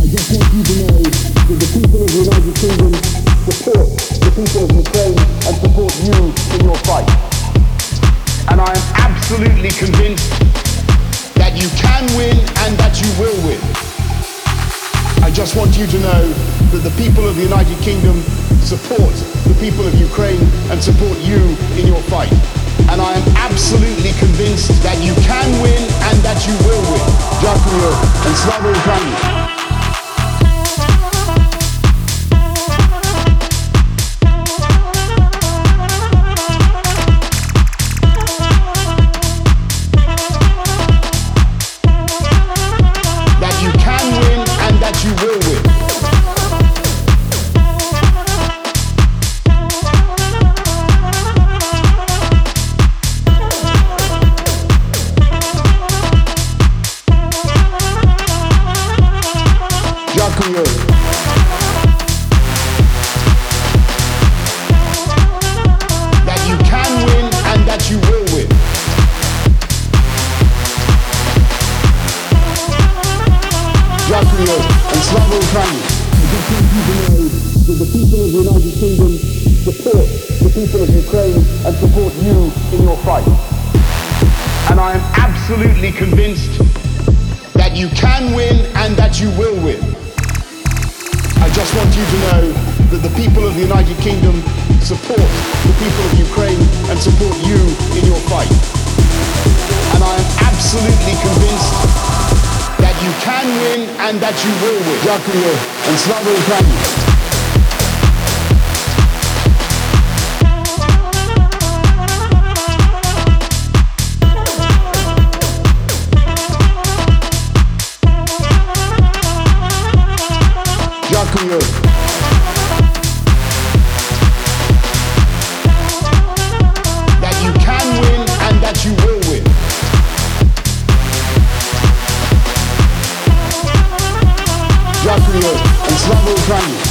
just want you to know that the people of the United Kingdom support the people of Ukraine and support you in your fight. And I am absolutely convinced that you can win and that you will win. I just want you to know that the people of the United Kingdom support the people of Ukraine and support you in your fight. And I am absolutely convinced that you can win and that you will win. Dziękuję and Slava Ukraini. That you can win and that you will win. Dziękuję and Slava Ukraini. I just want you to know that the people of the United Kingdom support the people of Ukraine and support you in your fight. And I am absolutely convinced that you can win and that you will win. I just want you to know that the people of the United Kingdom support the people of Ukraine and support you in your fight. And I am absolutely convinced that you can win and that you will win. Dziękuję and Slava Ukraini. That you can win and that you will win. Dziękuję and Slava Ukraini.